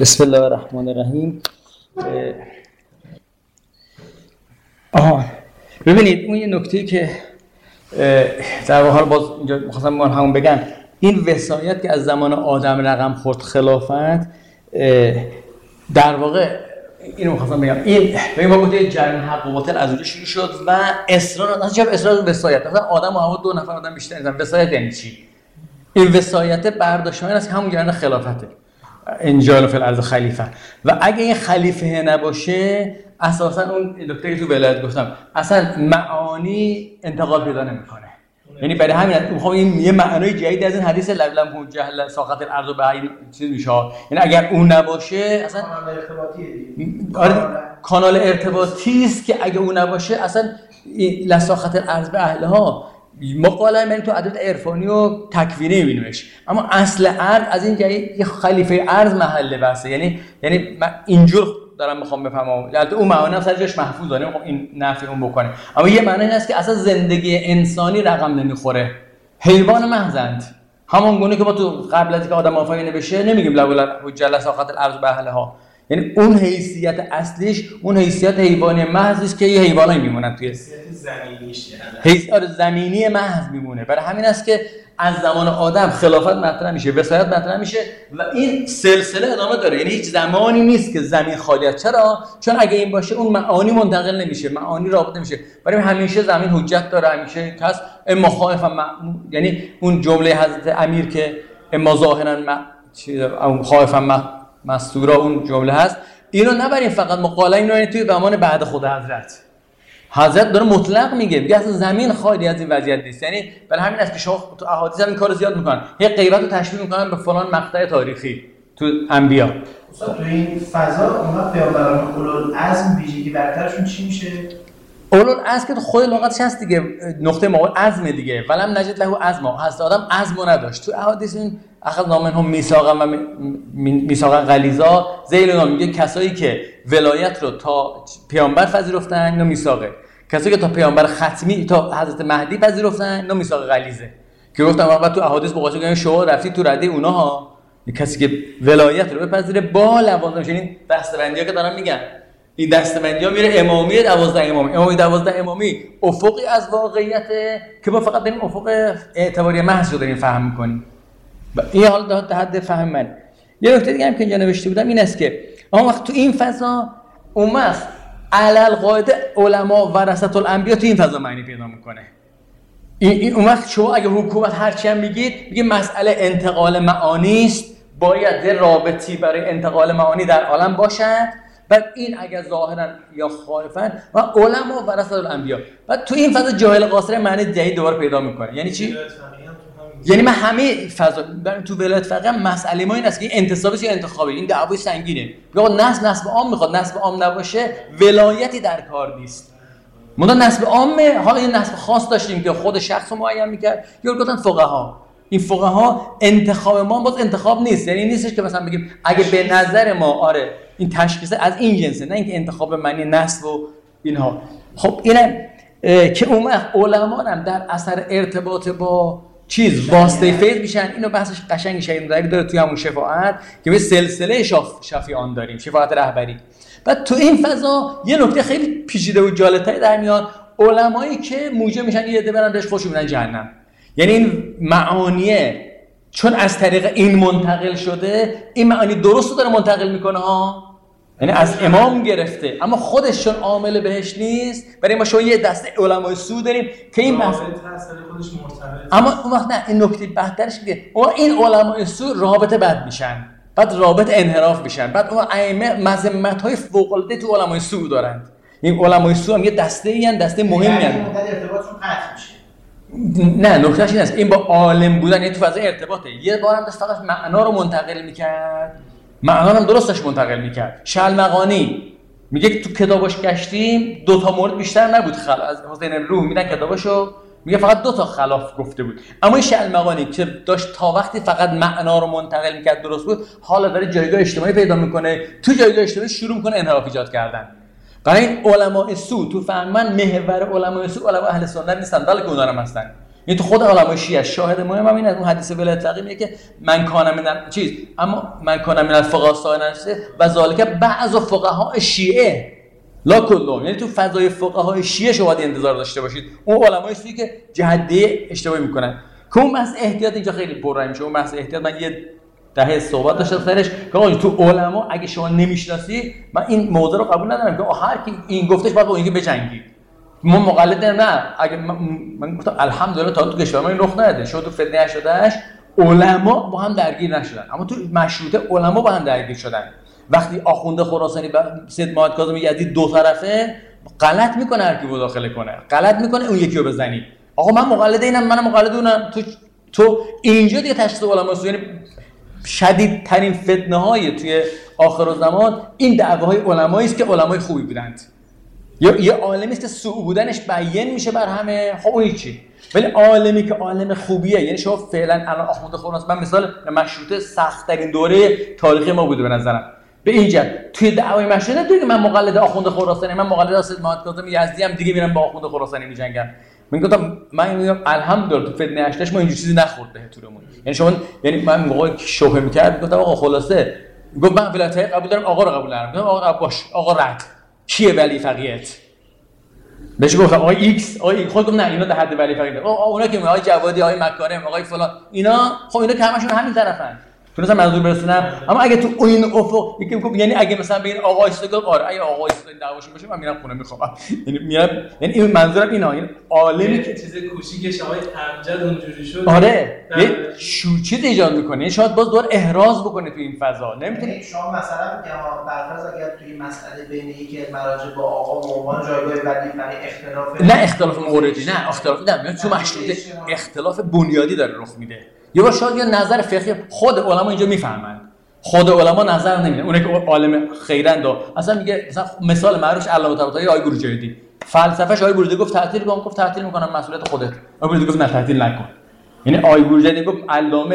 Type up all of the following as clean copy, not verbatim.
بسم الله الرحمن الرحیم. ببینید اون یه نکته‌ای که در واقع باز اینجا می‌خواستم همون بگم، این وصایت که از زمان آدم رقم خورد خلافت، در واقع اینو می‌خواستم بگم، این ببین ما گفتیم جریان حق و باطل از اونجا شروع شد و اصرار وصایت، مثلا آدم و هوا دو نفر آدم بیشتر نیستن. وصایت یعنی چی؟ این وصایت برداشتن است که همون جریان خلافته، انجال فی الارض خلیفه. و اگه این خلیفه نباشه اساسا اون نکته که تو ولایت گفتم اصلا معانی انتقال پیدا نمیکنه. یعنی برای همین میخوام این یه معنای جدید از این حدیث لم جهل ساقط الارض به این چیز میشه. یعنی اگر اون نباشه اصلا کانال ارتباطیه. کانال ارتباطی است که اگه اون نباشه اصلا لساقط الارض به اهلها مقاله من تو عدد عرفانی و تکوینی میبینیمش، اما اصل ارض از این جایی یه خلیفه ارض محل بحثه. یعنی من اینجور دارم میخوام بفهمم، البته اون معنا سر جاش محفوظه، نمیخوام این نفی اون بکنه، اما یه معنی این است که اصلا زندگی انسانی رقم نمیخوره، حیوان محضند. همون گونه که ما تو قبل از اینکه آدم آفرینه بشه نمیگیم لولا حجل ساقط الارض به اهلها، یعنی اون حیثیت اصلیش اون حیثیت حیوانی محض است که یه حیوانایی میمونن توی حیثیت زمینی محض میمونه. برای همین است که از زمان آدم خلافت مطرح میشه، وصایت مطرح میشه و این سلسله ادامه داره. یعنی هیچ زمانی نیست که زمین خالی است. چرا؟ چون اگه این باشه اون معانی منتقل نمیشه، معانی رابطه نمیشه. برای همیشه زمین حجت داره، همیشه کس اما خائفا، یعنی اون جمله حضرت امیر که اما ظاهرا خائفا مستورا اون جمله هست، اینو نبریم فقط مقاله اینو یعنی توی زمان بعد خود حضرت داره مطلق میگه اصلا زمین خالی از این وضعیت نیست. یعنی برای همین است که شما تو احادیث هم این کارو زیاد میکنن، یه غیبت رو تشبیه میکنن به فلان مقطع تاریخی تو انبیا. تو این فضا اون پیامبران اولوالعزم ویژگی برترشون چی میشه؟ اولوالعزم که تو خود لغتش هست دیگه، نقطه مقابل عزم دیگه، ولم نجد له عزما، هست آدم عزمو نداشت. تو احادیث این اخذ نامنهم میثاقا و میثاقا غلیظا، ذیل نام میگه کسایی که ولایت رو تا پیامبر پذیرفتن اینو میثاقه، کسایی که تا پیامبر ختمی تا حضرت مهدی پذیرفتن اینو میثاق غلیظه. که گفتم وقت تو احادیث بقاشه میگن شما رفتی تو رده اونها، کسی که ولایت رو بپذیره با لوازمش، این دستبندی‌ها که دارن میگن، این دستبندی‌ها میره امامی 12 امامی، امامی 12 امامی افقی از واقعیت که ما فقط این افق اعتباری محض رو داریم فهم می‌کنیم. این حالا تا حد فهم من. یه نکته دیگه هم که اینجا نوشته بودم این است که اون وقت تو این فضا اون وقت علل قاعده علما ورثه الانبیا تو این فضا معنی پیدا میکنه. این اون وقت شما اگه حکومت هرچی هم میگه مسئله انتقال معانی است، باید یه رابطی برای انتقال معانی در عالم باشد. بعد این اگه ظاهرا یا خائفن و علما ورثه الانبیا، بعد تو این فضا جاهل قاصر معنی جدید دوباره پیدا میکنه. یعنی چی؟ یعنی من همه فضا تو ولایت فقیه مسئله ما این است که انتصابی یا انتخابی، این دعوای سنگینه. میگه نسب عام میخواد، نسب عام نباشه ولایتی در کار نیست. ما نسب عامه، حالا این نسب خاص داشتیم که خود شخص رو معین میکرد، یا گفتن فقها. این فقها انتخاب ما باز انتخاب نیست، یعنی نیستش که مثلا بگیم اگه به نظر ما آره این تشخیص از این جنسه، نه اینکه انتخاب معنی نسب و اینها. خب اینم که اون علما هم در اثر ارتباط با چیز واسطه فیض میشن. اینو بحثش قشنگ شهید مدرک داره توی همون شفاعت که به سلسله شفیعان داریم، شفاعت رهبری. بعد تو این فضا یه نکته خیلی پیچیده و جالب‌تری در میاد، علمایی که موجب میشن یه عده برن بهش خوش میبینن جهنم. یعنی این معانیه چون از طریق این منتقل شده، این معانی درست رو داره منتقل میکنه ها، یعنی از امام گرفته، اما خودش چون عامل بهش نیست. برای ما شما یه دسته علمای سو داریم که این مسئله اثر خودش مرتبط، اما اون وقت نه، این نکته بهترش میگه این علمای سو رابطه بد میشن، بعد رابطه انحراف میشن، بعد اون ائمه مذمت‌های فوق‌العاده تو علمای سو دارند. این علمای سو هم یه دسته‌ای ان، دسته مهمی ان، ارتباطشون قطع میشه. نه نکتهش این است این با عالم بودن یه تو فضای ارتباطه. یه بار هم فقط معنا رو منتقل میکرد، معنا هم درستش منتقل میکرد. شلمغانی میگه تو کتاباش گشتیم 2 تا مورد بیشتر نبود از حسین روح میدن کتاباشو، میگه فقط 2 تا خلاف گفته بود. اما این شلمغانی که داشت تا وقتی فقط معنا رو منتقل میکرد درست بود، حالا داره جایگاه اجتماعی پیدا میکنه، تو جایگاه اجتماعی شروع میکنه انحراف ایجاد کردن. برای این علماء سو تو فهمن محور علماء سو علماء اهل سنت نیستن، بلکه اونها هم هستن. این تو خود علمای شیعه شاهد مهم هم اینه، اون حدیث ولایت فقیه میگه که من کان من من کان من الفقهاء نفسه و ذالک بعض فقها شیعه لا کلهم، یعنی تو فضای فقهای شیعه شما باید انتظار داشته باشید اون علمای سوی که جهده اشتباهی میکنن. که اون بحث احتیاط اینجا خیلی پررنگ میشه. اون بحث احتیاط من یه دهه صحبت داشتم سرش که آقا تو علما اگه شما نمیشناسی، من این موضوع رو قبول ندارم که هر کی این گفتش باید با اینکه بجنگی. ما مقلد نه، اگه من گفتم الحمدلله تا تو کشور ما این رخ نداده، شد تو فتنه 88 علما با هم درگیر نشدن، اما تو مشروطه علما با هم درگیر شدن. وقتی آخوند خراسانی و سید محمد کاظم یزدی دو طرفه، غلط میکنه هر کی مداخله کنه، غلط میکنه اون یکی رو بزنی. آقا من مقلد اینم، منم مقلد اونم. تو اینجا دیگه تشخیص علما است. یعنی شدیدترین فتنه های توی آخر زمان این دعواهای علمایی است که علمای خوبی بودند. یا یه عالمی است که سوء بودنش بیان میشه بر همه، خب اون چی؟ ولی عالمی که عالم خوبیه، یعنی شما فعلا الان آخوند خراسان، من مثال مشروطه سخت ترین دوره تاریخی ما بوده به نظرم. به اینجا توی دعوای مشروطه نمیگه که من مقلد آخوند خراسانی، من مقلد سید محمد کاظم یزدی هم دیگه میرم با آخوند خراسانی میجنگم. من میگم الحمدلله تو فتنه 88 ما اینجوری چیزی نخورد به طورمون. یعنی شما، یعنی من موقعی که شبهه میکرد گفتم آقا خلاصه، گفت من ولایت قبول دارم، آقا رو قبول دارم. گفتم آقا باش، آقا رد کیه ولی فقیهت؟ بهش گفتم آقای ایکس، آقای خود گفت نه اینا در حد ولی فقیه. اونا که آقای جوادی، آقای مکارم، آقای فلان، اینا خب اینا که همشون همین طرفن. تونستم منظور برسونم. اما اگه تو این افق یکی میگه، یعنی اگه مثلا ببین آقا استقلال، آره اگه آقا استقلال دعواشون باشه من میرم خونه میخوام، یعنی میرم، یعنی این منظورم اینه، این عالمی که چیز کوچیکش آقای امجد اونجوری شد، آره یه شوچی ایجاد میکنه. یعنی شاید باز دور احراز بکنه تو این فضا. نمیتونی شما مثلا میگم برفرض اگر توی مسئله بین یکی از مراجع با آقا به عنوان جایگاه ولی فقیه اختلاف، نه اختلاف موردی، نه اختلاف، نه تو مشروطه اختلاف بنیادی داره رخ میده. یه بار شاید یه نظر فقهی خود علما اینجا میفهمن، خود علما نظر نمیدن. اون که عالم خیرند اصلا میگه، مثلا مثال معروفش علامه طباطبایی آقای بروجردی، فلسفه‌اش آقای بروجردی گفت تعطیل کن، گفت تعطیل میکنم مسئولیت خودت. آقای بروجردی گفت نه تعطیل نکن. یعنی آقای بروجردی گفت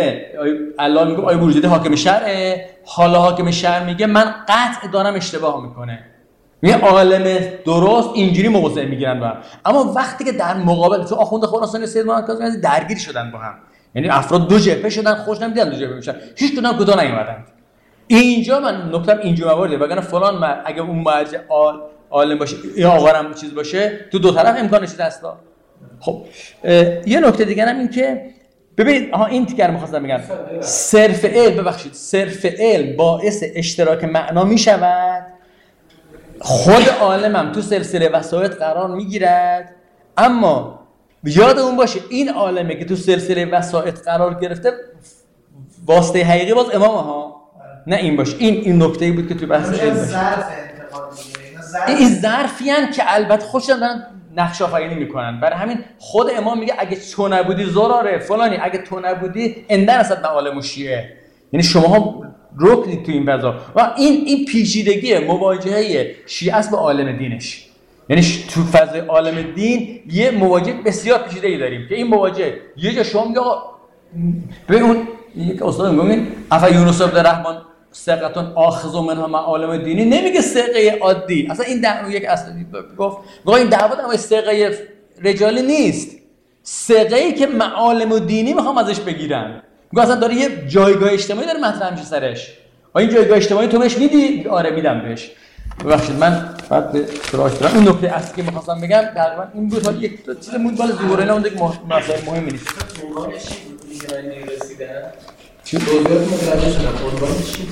علامه میگه آقای بروجردی حاکم شرعه، حالا حاکم شرع میگه من قطع دارم اشتباه میکنه. میگه عالم درست اینجوری موضع میگیرن با هم. اما وقتی که در مقابل تو آخوند خراسانی سید محمد کاظم درگیر شدن با هم، یعنی افراد دو جبهه شدن، خوش نمیدن دو جبهه میشن، هیچ کدوم کوتاه نیومدن. اینجا من نکتم اینجا مواردی، وگرنه فلان اگه اون مرجع عالم باشه یا آقا هم چیز باشه، تو دو طرف امکانش دستا. خب یه نکته دیگه هم این که ببینید، این تیکر می‌خواستم بگم، صرف علم، ببخشید، صرف علم باعث اشتراک معنا میشود. خود عالم هم تو سلسله وسایط قرار میگیرد، اما یاد اون باشه این عالمه که تو سلسله وسایط قرار گرفته واسطه حقیقی باز امامه ها، نه این باشه. این نکته‌ای بود که تو بحث علم باشه. این ظرفی ان که البته خوشم دارن نقش آفرینی میکنن. برای همین خود امام میگه اگه تو نبودی زراره فلانی، اگه تو نبودی اندر اصد معالم شیعه، یعنی شماها رکنید تو این فضا. و این پیچیدگی مواجهه شیعه است با عالم دینش. یعنی تو فضای عالم دین یه مواجهه بسیار پیچیده‌ای داریم که این مواجهه یه جا شما میگه آقا ببین اون یک استاد میگه افا یونس بن رحمان ثقتون آخذ منها معالم دینی، نمیگه ثقه عادی. اصلا این یک اصلی گفت این دعوا ثقه رجالی نیست، ثقه‌ای که معالم دینی میخوام ازش بگیرن. میگه اصلا داره یه جایگاه اجتماعی داره مطرح میشه سرش. این جایگاه اجتماعی تو بهش میدی؟ آره میدم بهش. ببخشید من بعد به سراغ دارم. این نکته اصلی که می‌خواستم بگم تقریبا این بود. حالا یک چیز بود بالا ظهور اینا اون دیگه مسائل مهمی نیست. عنوانش چی بود دیگه نمی‌رسیدن؟ چی توضیحات متوجه شدم. عنوانش چی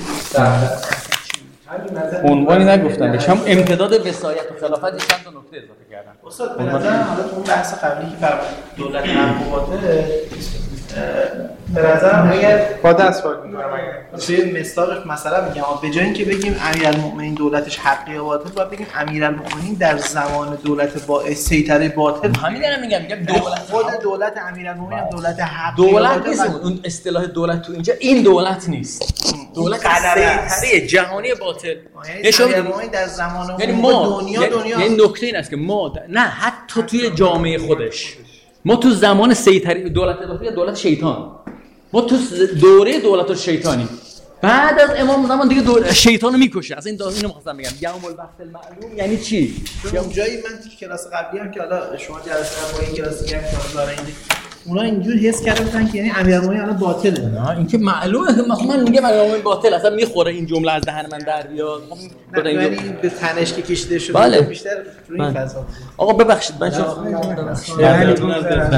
بود؟ عنوانی نگفتنش، هم امتداد وصایت و خلافت چند تا نکته اضافه کردن. استاد به نظر حالا اون بحث قبلی که فرمودید دولت حکوماته، به نظرم اگر با دست پاک می‌کنم توی مصداقش مثلا میگم به جای اینکه بگیم امیرالمومنین دولتش حقی یا باطل، باید بگیم امیرالمومنین در زمان دولت با سیطره باطل. همین دارم میگم دولت، خود دولت امیرالمومنین دولت حقی دولت نیست. اون اصطلاح دولت تو اینجا این دولت نیست، دولت سیطره جهانی باطل. امیرالمومنین در زمان یعنی ما یعنی نکته این است که ما نه حتی توی جامعه خودش، ما تو زمان سیطره دولت باطل، دولت شیطان، ما تو دوره دولت شیطانی، بعد از امام زمان دیگه شیطانو میکشه. اصلا اینو می‌خواستم بگم یوم الوقت المعلوم یعنی چی؟ اون جایی من تو کلاس قبلی هم که حالا شما جلسه با این کلاس دیگه هم که داره این اونا اینجوری حس کرده بودن که یعنی امیرالمومنین الان باطله. نه این که معلومه، من میگم امیرالمومنین باطل، اصلا میخوره این جمله از دهن من در بیاد. یعنی به تنش که کشیده شده بله. بیشتر روی این فضا. آقا ببخشید من